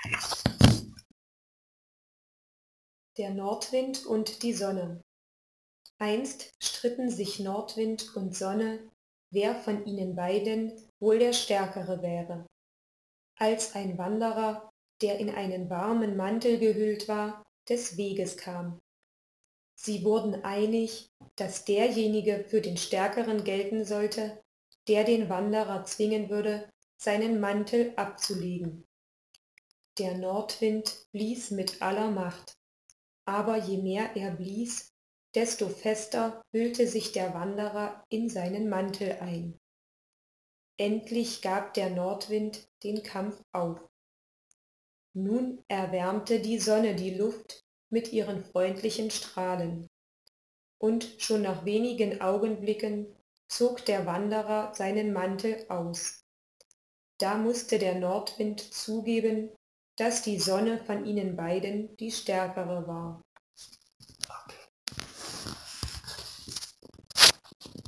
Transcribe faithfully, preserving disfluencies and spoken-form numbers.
Der Nordwind und die Sonne. Einst stritten sich Nordwind und Sonne, wer von ihnen beiden wohl der Stärkere wäre. Als ein Wanderer, der in einen warmen Mantel gehüllt war, des Weges kam. Sie wurden einig, dass derjenige für den Stärkeren gelten sollte, der den Wanderer zwingen würde, seinen Mantel abzulegen. Der Nordwind blies mit aller Macht, aber je mehr er blies, desto fester hüllte sich der Wanderer in seinen Mantel ein. Endlich gab der Nordwind den Kampf auf. Nun erwärmte die Sonne die Luft mit ihren freundlichen Strahlen, und schon nach wenigen Augenblicken zog der Wanderer seinen Mantel aus. Da musste der Nordwind zugeben, dass die Sonne von ihnen beiden die stärkere war.